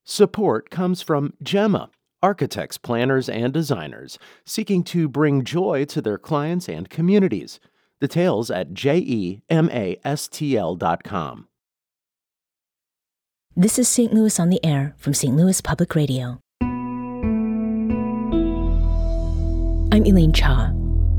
Support comes from Gemma, architects, planners, and designers seeking to bring joy to their clients and communities. Details at gemastl.com. This is St. Louis on the Air from St. Louis Public Radio. I'm Elaine Cha.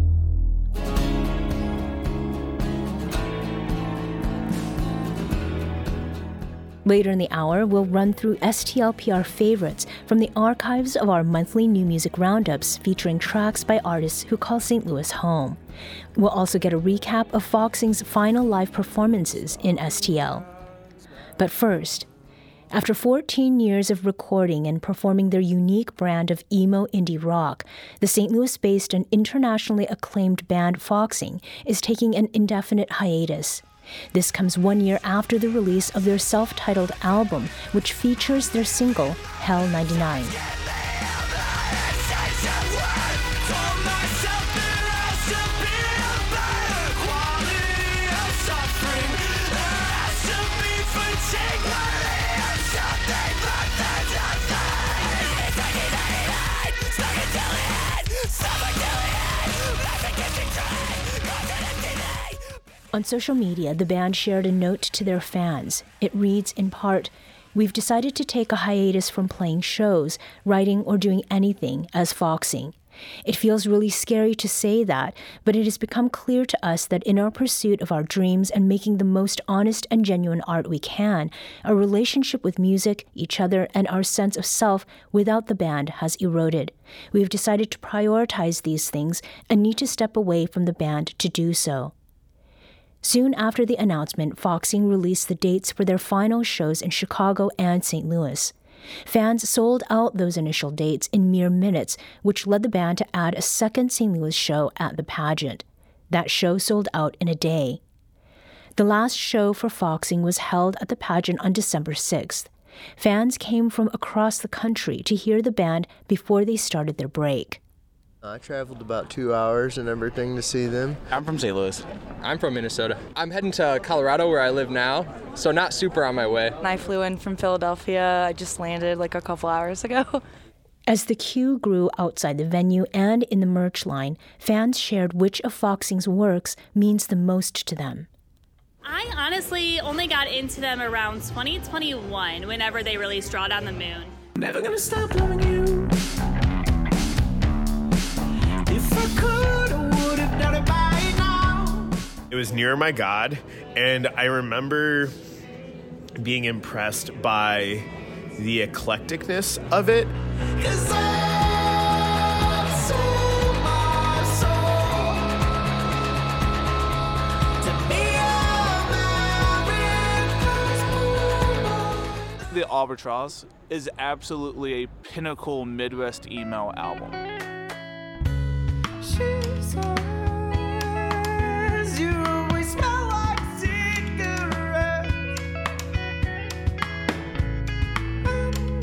Later in the hour, we'll run through STLPR favorites from the archives of our monthly new music roundups featuring tracks by artists who call St. Louis home. We'll also get a recap of Foxing's final live performances in STL. But first, after 14 years of recording and performing their unique brand of emo indie rock, the St. Louis-based and internationally acclaimed band Foxing is taking an indefinite hiatus. This comes 1 year after the release of their self-titled album, which features their single, Hell 99. On social media, the band shared a note to their fans. It reads in part, "We've decided to take a hiatus from playing shows, writing, or doing anything as Foxing. It feels really scary to say that, but it has become clear to us that in our pursuit of our dreams and making the most honest and genuine art we can, our relationship with music, each other, and our sense of self without the band has eroded. We have decided to prioritize these things and need to step away from the band to do so." Soon after the announcement, Foxing released the dates for their final shows in Chicago and St. Louis. Fans sold out those initial dates in mere minutes, which led the band to add a second St. Louis show at the pageant. That show sold out in a day. The last show for Foxing was held at the pageant on December 6th. Fans came from across the country to hear the band before they started their break. I traveled about 2 hours and everything to see them. I'm from St. Louis. I'm from Minnesota. I'm heading to Colorado where I live now, so not super on my way. I flew in from Philadelphia. I just landed like a couple hours ago. As the queue grew outside the venue and in the merch line, fans shared which of Foxing's works means the most to them. I honestly only got into them around 2021, whenever they released Draw Down the Moon. Never gonna stop loving you. If I could, I would have done it by now. It was Nearer My God, and I remember being impressed by the eclecticness of it. 'Cause I sold my soul to be a very first mover. The Albatross is absolutely a pinnacle Midwest emo album. She says you always smell like cigarettes, and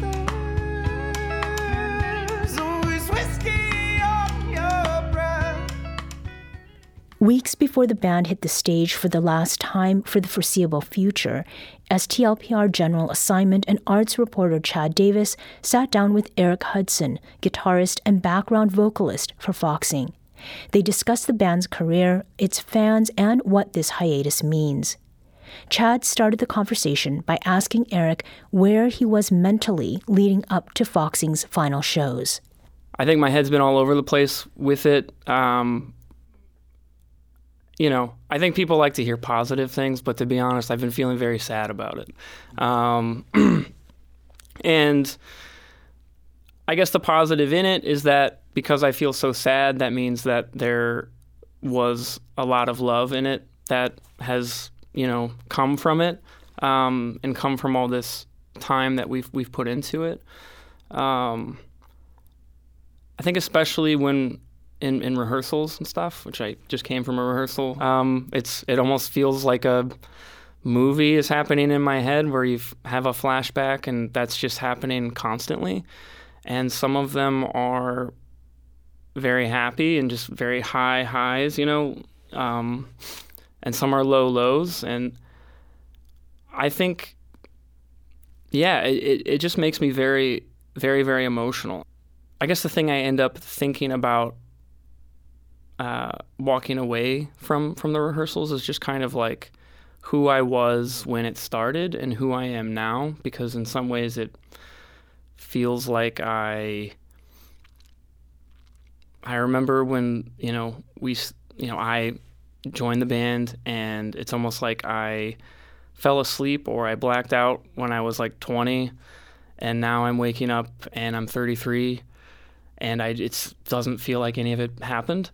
there's always whiskey on your breath. Weeks before the band hit the stage for the last time for the foreseeable future, STLPR General Assignment and arts reporter Chad Davis sat down with Eric Hudson, guitarist and background vocalist for Foxing. They discussed the band's career, its fans, and what this hiatus means. Chad started the conversation by asking Eric where he was mentally leading up to Foxing's final shows. I think my head's been all over the place with it. I think people like to hear positive things, but to be honest, I've been feeling very sad about it. And I guess the positive in it is that because I feel so sad, that means that there was a lot of love in it that has, come from it, and come from all this time that we've put into it. I think especially when in rehearsals and stuff, which I just came from a rehearsal, it almost feels like a movie is happening in my head where you have a flashback and that's just happening constantly. And some of them are very happy and just very high highs, and some are low lows. And I think, yeah, it just makes me very, very, very emotional. I guess the thing I end up thinking about walking away from the rehearsals is just kind of like who I was when it started and who I am now, because in some ways it feels like I remember when, I joined the band, and it's almost like I fell asleep or I blacked out when I was like 20, and now I'm waking up and I'm 33, and it doesn't feel like any of it happened.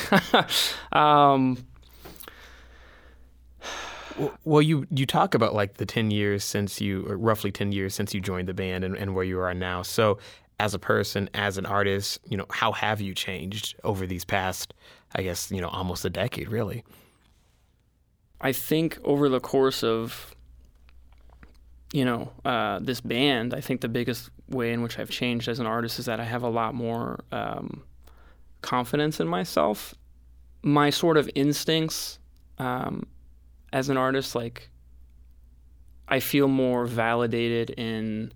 Well, you talk about like the 10 years since or roughly 10 years since you joined the band and where you are now. So as a person, as an artist, how have you changed over these past, I guess, almost a decade, really? I think over the course of, this band, I think the biggest way in which I've changed as an artist is that I have a lot more confidence in myself. My sort of instincts as an artist, like, I feel more validated and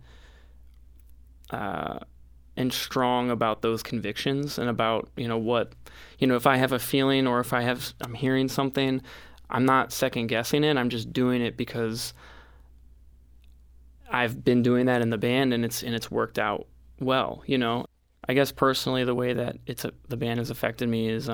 strong about those convictions and about, what, if I have a feeling or if I'm hearing something, I'm not second guessing it. I'm just doing it because I've been doing that in the band and it's worked out well, I guess personally the way that the band has affected me is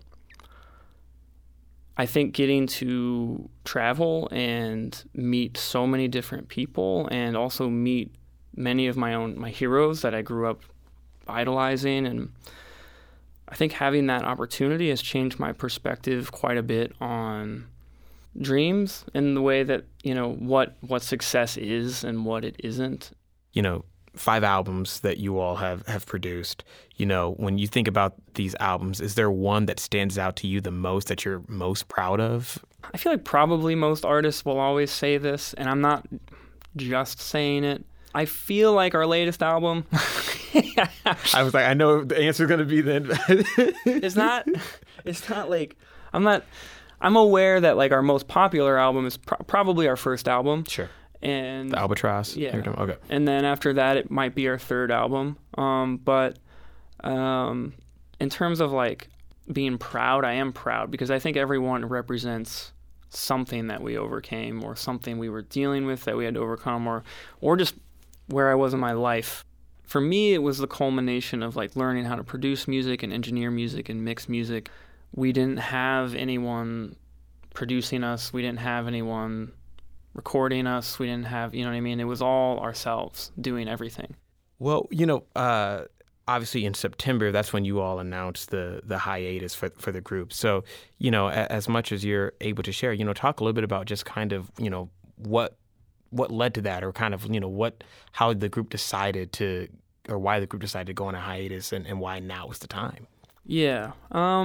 I think getting to travel and meet so many different people and also meet many of my heroes that I grew up idolizing, and I think having that opportunity has changed my perspective quite a bit on dreams and the way that, what success is and what it isn't. 5 albums that you all have produced. When you think about these albums, is there one that stands out to you the most, that you're most proud of? I feel like probably most artists will always say this, and I'm not just saying it. I feel like our latest album. I was like, I know the answer is going to be then. It's not like, I'm aware that like our most popular album is probably our first album. Sure. And the Albatross? Yeah. Okay. And then after that, it might be our third album. But in terms of like being proud, I am proud because I think everyone represents something that we overcame or something we were dealing with that we had to overcome or just where I was in my life. For me, it was the culmination of like learning how to produce music and engineer music and mix music. We didn't have anyone producing us. We didn't have anyone recording us. We didn't have, you know what I mean? It was all ourselves doing everything. Well, obviously in September, that's when you all announced the hiatus for the group. So, as much as you're able to share, talk a little bit about just kind of, what led to that, or kind of, how the group decided to, or why the group decided to go on a hiatus and why now was the time. Yeah.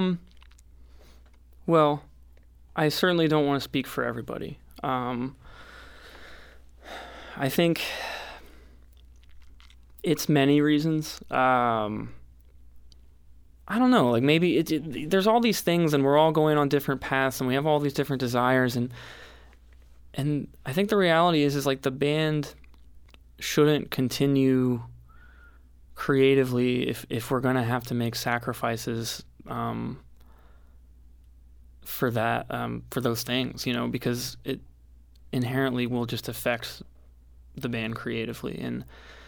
Well, I certainly don't want to speak for everybody. I think it's many reasons. I don't know, like maybe there's all these things and we're all going on different paths and we have all these different desires and I think the reality is like the band shouldn't continue creatively if we're going to have to make sacrifices for that, for those things, because it inherently will just affect the band creatively. And,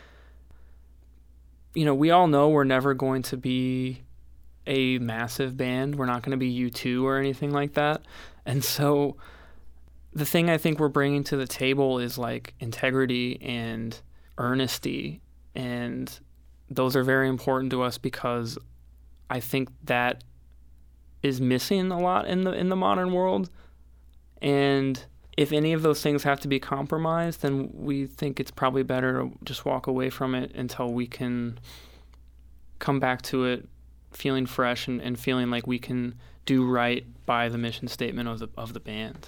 we all know we're never going to be a massive band. We're not going to be U2 or anything like that. And so the thing I think we're bringing to the table is like integrity and earnesty. And those are very important to us because I think that is missing a lot in the modern world. And if any of those things have to be compromised, then we think it's probably better to just walk away from it until we can come back to it feeling fresh and feeling like we can do right by the mission statement of the band.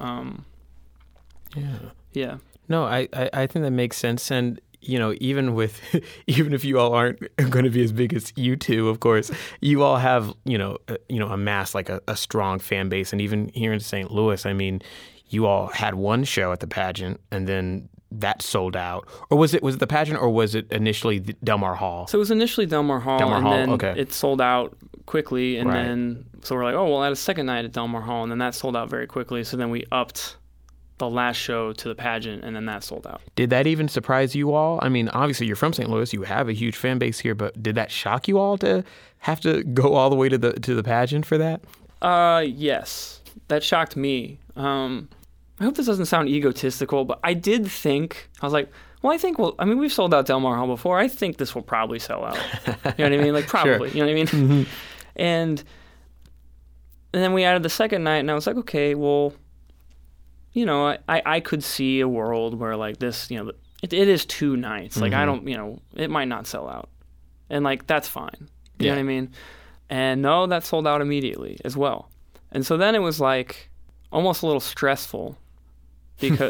Yeah. No, I think that makes sense. And, even if you all aren't going to be as big as U2, of course, you all have, amassed like a strong fan base. And even here in St. Louis, I mean, you all had one show at the pageant and then that sold out, or was it the pageant, or was it initially the Del Mar Hall? So it was initially Del Mar Hall, then it sold out quickly, and then so we're like, oh, we'll add a second night at Del Mar Hall, and then that sold out very quickly. So then we upped the last show to the pageant, and then that sold out. Did that even surprise you all? I mean, obviously you're from St. Louis, you have a huge fan base here, but did that shock you all to have to go all the way to the pageant for that? Yes, that shocked me. I hope this doesn't sound egotistical, but I did think, I was like, we've sold out Del Mar Hall before. I think this will probably sell out. You know what I mean? Like, probably. Sure. You know what I mean? Mm-hmm. And then we added the second night, and I was like, okay, well, you know, I could see a world where, like, this, you know, it is 2 nights. Like, I don't, you know, it might not sell out. And, like, that's fine. You know what I mean? And no, that sold out immediately as well. And so then it was, like, almost a little stressful because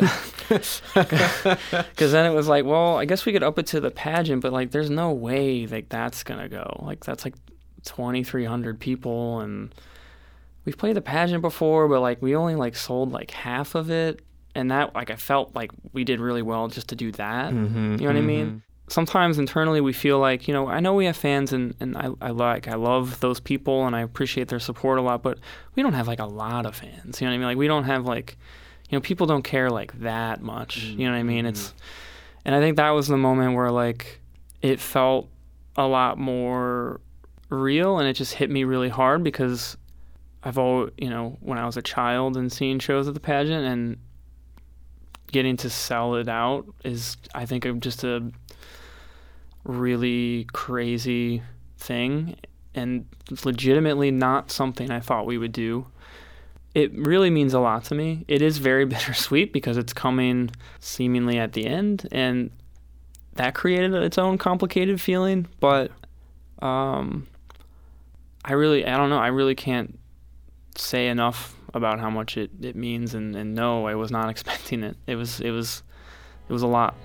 then it was like, well, I guess we could up it to the pageant, but, like, there's no way, like, that's going to go. Like, that's, like, 2,300 people, and we've played the pageant before, but, like, we only, like, sold, like, half of it, and that, like, I felt like we did really well just to do that. You know what I mean? Sometimes internally we feel like, you know, I know we have fans, and I love those people, and I appreciate their support a lot, but we don't have, like, a lot of fans. You know what I mean? Like, we don't have, like, you know, people don't care, like, that much. You know what I mean? And I think that was the moment where, like, it felt a lot more real, and it just hit me really hard because I've always, you know, when I was a child and seeing shows at the pageant and getting to sell it out is, I think, just a really crazy thing, and it's legitimately not something I thought we would do. It really means a lot to me. It is very bittersweet because it's coming seemingly at the end, and that created its own complicated feeling, but I don't know. I really can't say enough about how much it means, and no, I was not expecting it. It was a lot.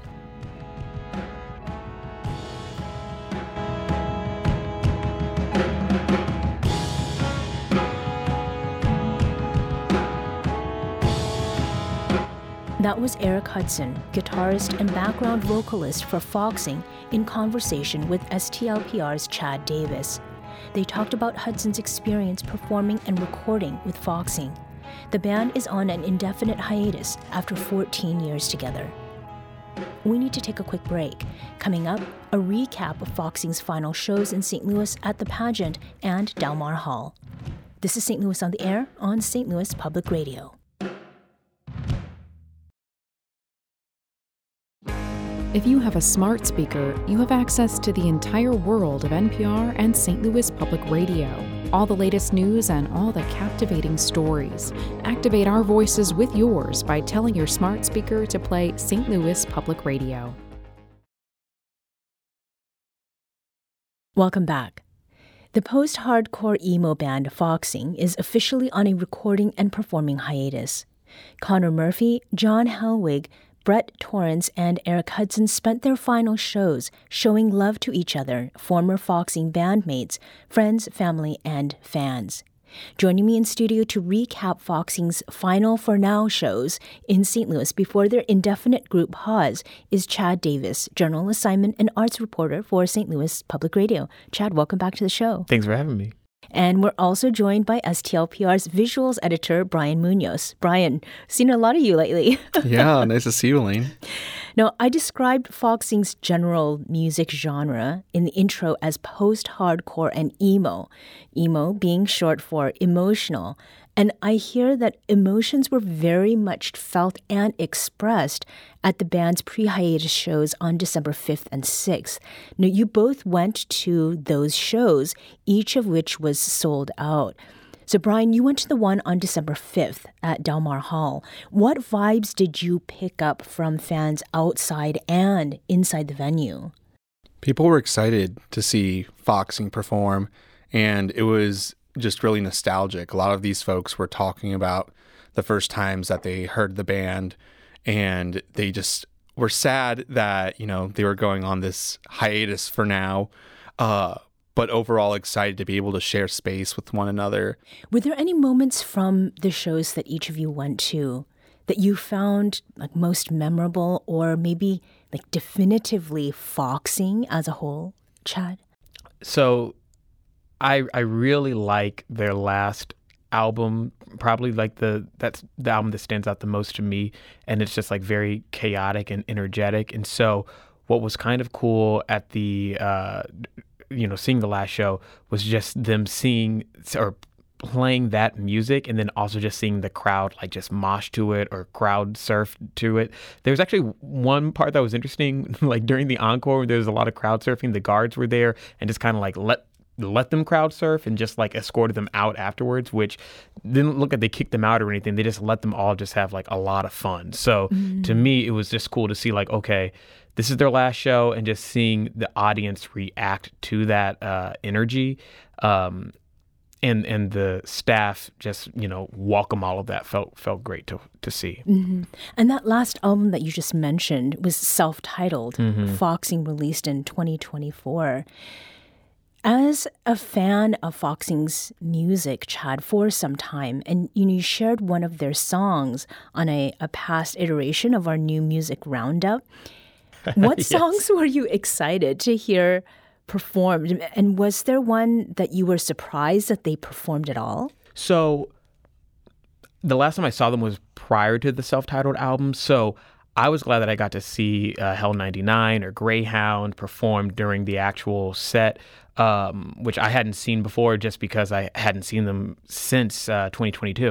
That was Eric Hudson, guitarist and background vocalist for Foxing, in conversation with STLPR's Chad Davis. They talked about Hudson's experience performing and recording with Foxing. The band is on an indefinite hiatus after 14 years together. We need to take a quick break. Coming up, a recap of Foxing's final shows in St. Louis at the pageant and Del Mar Hall. This is St. Louis on the Air on St. Louis Public Radio. If you have a smart speaker, you have access to the entire world of NPR and St. Louis Public Radio. All the latest news and all the captivating stories. Activate our voices with yours by telling your smart speaker to play St. Louis Public Radio. Welcome back. The post-hardcore emo band Foxing is officially on a recording and performing hiatus. Connor Murphy, John Helwig, Brett Torrance, and Eric Hudson spent their final shows showing love to each other, former Foxing bandmates, friends, family, and fans. Joining me in studio to recap Foxing's final For Now shows in St. Louis before their indefinite group pause is Chad Davis, journal assignment and arts reporter for St. Louis Public Radio. Chad, welcome back to the show. Thanks for having me. And we're also joined by STLPR's visuals editor, Brian Munoz. Brian, seen a lot of you lately. Yeah, nice to see you, Elaine. Now, I described Foxing's general music genre in the intro as post-hardcore and emo. Emo being short for emotional. And I hear that emotions were very much felt and expressed at the band's pre-hiatus shows on December 5th and 6th. Now, you both went to those shows, each of which was sold out. So, Brian, you went to the one on December 5th at Del Mar Hall. What vibes did you pick up from fans outside and inside the venue? People were excited to see Foxing perform, and it was just really nostalgic. A lot of these folks were talking about the first times that they heard the band, and they just were sad that, you know, they were going on this hiatus for now, but overall excited to be able to share space with one another. Were there any moments from the shows that each of you went to that you found like most memorable or maybe like definitively Foxing as a whole, Chad? So I really like their last album, probably like that's the album that stands out the most to me, and it's just like very chaotic and energetic. And so what was kind of cool at the seeing the last show was just them seeing or playing that music, and then also just seeing the crowd like just mosh to it or crowd surf to it. There's actually one part that was interesting, like during the encore, there was a lot of crowd surfing. The guards were there and just kind of like let them crowd surf and just like escorted them out afterwards, which didn't look like they kicked them out or anything. They just let them all just have like a lot of fun. So to me, it was just cool to see like, okay, this is their last show, and just seeing the audience react to that energy. And the staff just, welcome all of that. Felt great to see. Mm-hmm. And that last album that you just mentioned was self-titled, Foxing, released in 2024. As a fan of Foxing's music, Chad, for some time, and you shared one of their songs on a past iteration of our new music roundup. What songs were you excited to hear performed, and was there one that you were surprised that they performed at all? So the last time I saw them was prior to the self-titled album, so I was glad that I got to see Hell 99 or Greyhound performed during the actual set, which I hadn't seen before just because I hadn't seen them since 2022.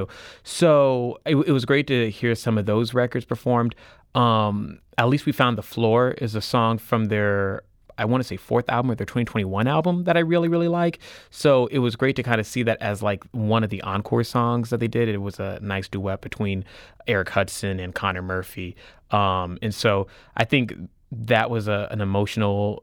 So it was great to hear some of those records performed. At Least We Found the Floor is a song from their, I want to say, fourth album or their 2021 album that I really, really like. So it was great to kind of see that as like one of the encore songs that they did. It was a nice duet between Eric Hudson and Connor Murphy. And so I think that was an emotional,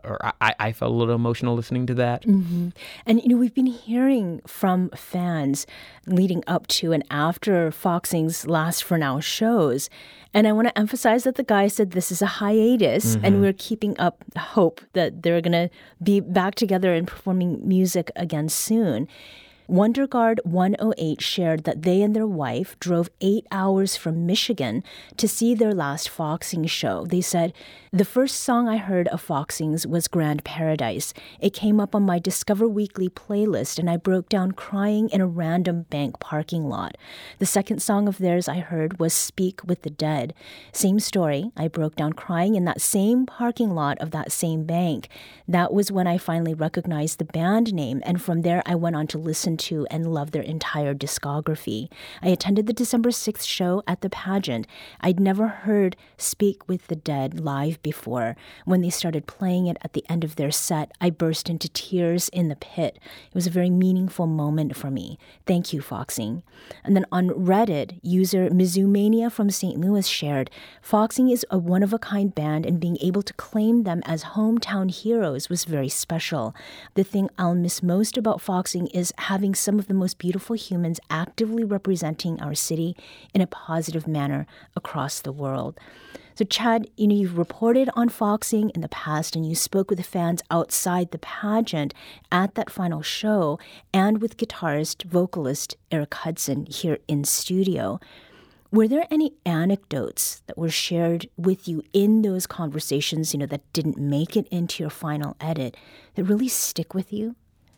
I felt a little emotional listening to that. Mm-hmm. And, we've been hearing from fans leading up to and after Foxing's last For Now shows. And I want to emphasize that the guy said this is a hiatus, and we're keeping up hope that they're going to be back together and performing music again soon. WonderGuard 108 shared that they and their wife drove 8 hours from Michigan to see their last Foxing show. They said, "The first song I heard of Foxing's was Grand Paradise. It came up on my Discover Weekly playlist, and I broke down crying in a random bank parking lot. The second song of theirs I heard was Speak with the Dead. Same story. I broke down crying in that same parking lot of that same bank. That was when I finally recognized the band name, and from there I went on to listen to and love their entire discography. I attended the December 6th show at the Pageant. I'd never heard Speak with the Dead live before. When they started playing it at the end of their set, I burst into tears in the pit. It was a very meaningful moment for me. Thank you, Foxing." And then on Reddit, user Mizumania from St. Louis shared, "Foxing is a one-of-a-kind band, and being able to claim them as hometown heroes was very special. The thing I'll miss most about Foxing is having some of the most beautiful humans actively representing our city in a positive manner across the world." So Chad, you've reported on Foxing in the past, and you spoke with the fans outside the Pageant at that final show, and with guitarist, vocalist Eric Hudson here in studio. Were there any anecdotes that were shared with you in those conversations, that didn't make it into your final edit that really stick with you?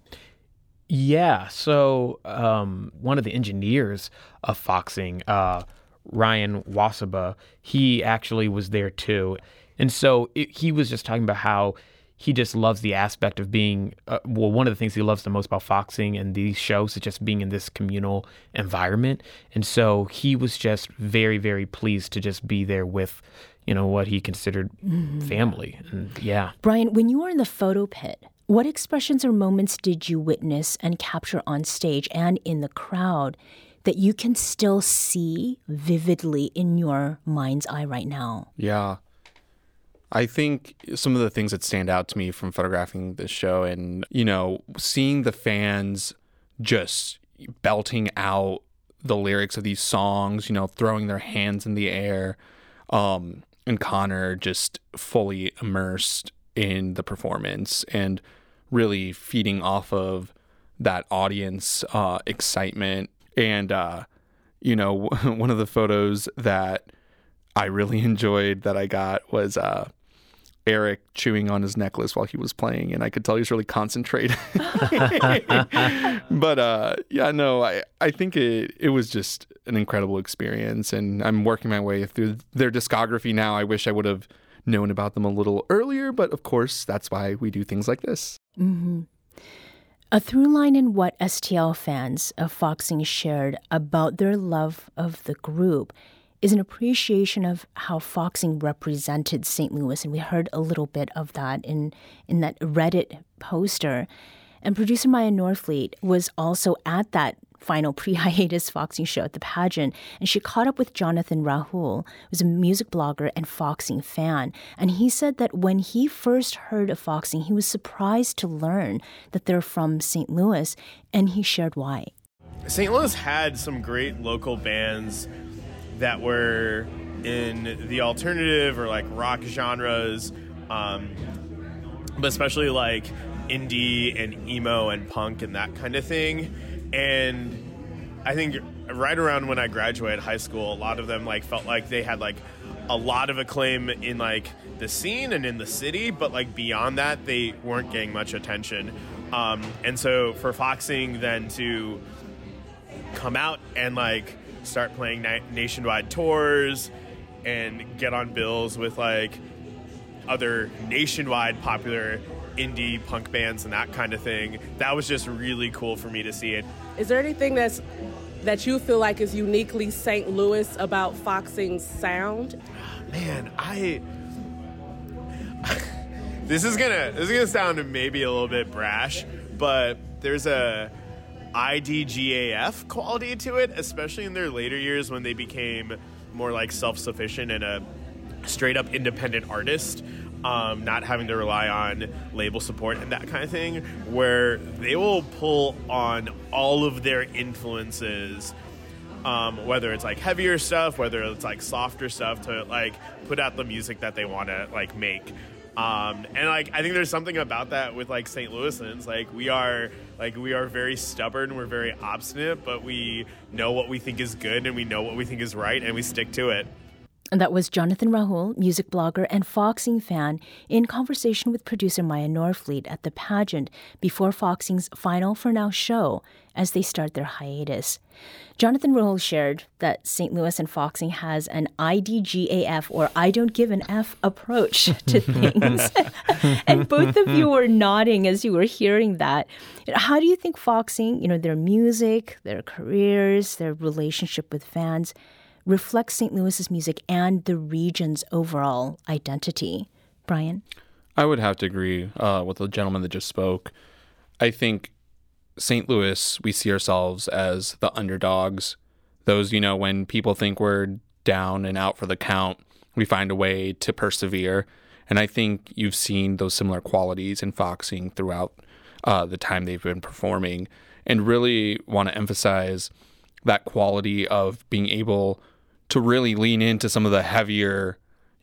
Yeah. So one of the engineers of Foxing, Ryan Wasaba, he actually was there too. And so he was just talking about how he just loves the aspect of being, one of the things he loves the most about Foxing and these shows is just being in this communal environment. And so he was just very, very pleased to just be there with, what he considered family. And yeah. Brian, when you were in the photo pit, what expressions or moments did you witness and capture on stage and in the crowd that you can still see vividly in your mind's eye right now? Yeah. I think some of the things that stand out to me from photographing this show and, seeing the fans just belting out the lyrics of these songs, throwing their hands in the air, and Connor just fully immersed in the performance and really feeding off of that audience excitement. And one of the photos that I really enjoyed that I got was Eric chewing on his necklace while he was playing, and I could tell he was really concentrated. But I think it was just an incredible experience, and I'm working my way through their discography now. I wish I would have known about them a little earlier, but of course, that's why we do things like this. Mm-hmm. A through line in what STL fans of Foxing shared about their love of the group is an appreciation of how Foxing represented St. Louis, and we heard a little bit of that in that Reddit poster. And producer Maya Norfleet was also at that final pre-hiatus Foxing show at the pageant, and she caught up with Jonathan Rahul, who's a music blogger and Foxing fan. And he said that when he first heard of Foxing, he was surprised to learn that they're from St. Louis, and he shared why. St. Louis had some great local bands that were in the alternative or like rock genres, but especially like indie and emo and punk and that kind of thing. And I think right around when I graduated high school, a lot of them like felt like they had like a lot of acclaim in like the scene and in the city, but like beyond that, they weren't getting much attention. And so for Foxing then to come out and like start playing nationwide tours and get on bills with like other nationwide popular indie punk bands and that kind of thing, that was just really cool for me to see it. Is there anything that you feel like is uniquely St. Louis about Foxing's sound? Man, this is gonna sound maybe a little bit brash, but there's a IDGAF quality to it, especially in their later years when they became more like self-sufficient and a straight-up independent artist, not having to rely on label support and that kind of thing, where they will pull on all of their influences, whether it's like heavier stuff, whether it's like softer stuff, to like put out the music that they want to like make. And like I think there's something about that with like St. Louisans. We are very stubborn, we're very obstinate, but we know what we think is good and we know what we think is right, and we stick to it. And that was Jonathan Rahul, music blogger and Foxing fan, in conversation with producer Maya Norfleet at the pageant before Foxing's final for now show as they start their hiatus. Jonathan Rahul shared that St. Louis and Foxing has an IDGAF, or I don't give an F, approach to things. And both of you were nodding as you were hearing that. How do you think Foxing, their music, their careers, their relationship with fans, reflects St. Louis's music and the region's overall identity? Brian? I would have to agree with the gentleman that just spoke. I think St. Louis, we see ourselves as the underdogs. Those, when people think we're down and out for the count, we find a way to persevere. And I think you've seen those similar qualities in Foxing throughout the time they've been performing, and really want to emphasize that quality of being able to really lean into some of the heavier,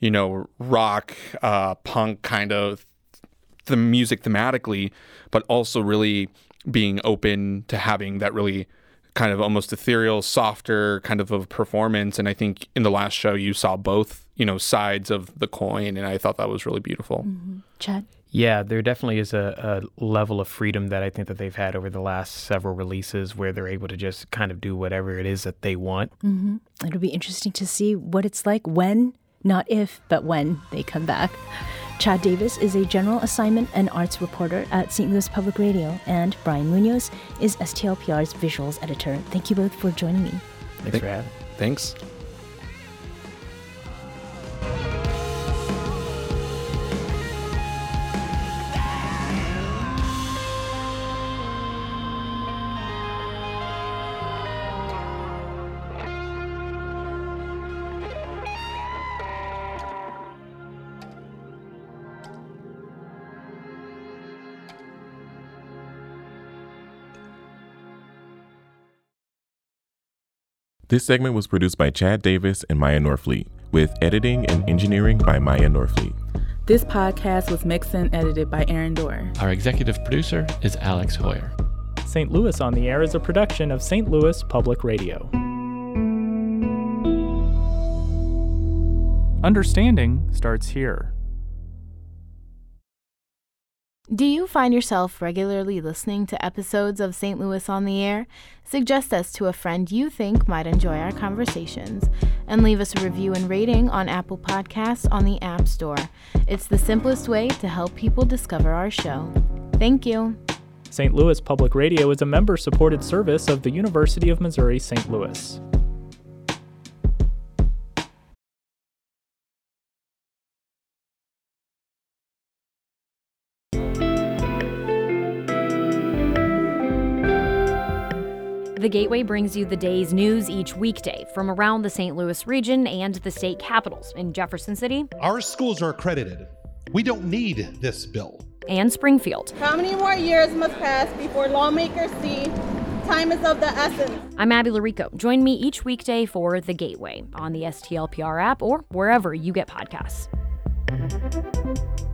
rock, punk kind of the music thematically, but also really being open to having that really kind of almost ethereal, softer kind of a performance. And I think in the last show you saw both, sides of the coin, and I thought that was really beautiful. Mm-hmm. Chad? Yeah, there definitely is a level of freedom that I think that they've had over the last several releases, where they're able to just kind of do whatever it is that they want. Mm-hmm. It'll be interesting to see what it's like when, not if, but when they come back. Chad Davis is a general assignment and arts reporter at St. Louis Public Radio, and Brian Munoz is STLPR's visuals editor. Thank you both for joining me. Thanks for having me. Thanks. This segment was produced by Chad Davis and Maya Norfleet, with editing and engineering by Maya Norfleet. This podcast was mixed and edited by Aaron Dorr. Our executive producer is Alex Hoyer. St. Louis on the Air is a production of St. Louis Public Radio. Understanding starts here. Do you find yourself regularly listening to episodes of St. Louis on the Air? Suggest us to a friend you think might enjoy our conversations, and leave us a review and rating on Apple Podcasts on the App Store. It's the simplest way to help people discover our show. Thank you. St. Louis Public Radio is a member-supported service of the University of Missouri St. Louis. The Gateway brings you the day's news each weekday from around the St. Louis region and the state capitals in Jefferson City. Our schools are accredited. We don't need this bill. And Springfield. How many more years must pass before lawmakers see time is of the essence? I'm Abby Larico. Join me each weekday for The Gateway on the STLPR app or wherever you get podcasts.